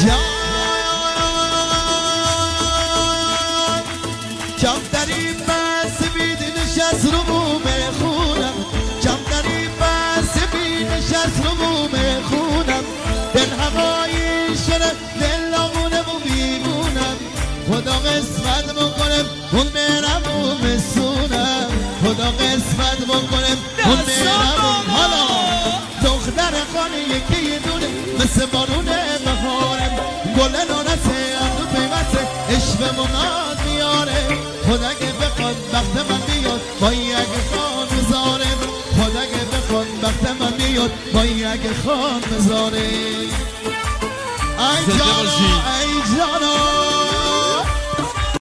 کمترین بس بید نشست رو مومه خونم کمترین بس بید نشست رو مومه خونم دل هوایی شده دل نمونه و بیمونم خدا قسمت بکنم اون میرم و مسونم خدا قسمت بکنم اون میرم و حالا دختر خانه یکی یه دونه مثل بارونه بهارم گل نانسه اندو پیمسه عشق مناد میاره خدا اگه بخواد وقت من بیاد با یک خان بذاره خدا اگه بخواد وقت من بیاد با یک خان بذاره ای جانا ای جانا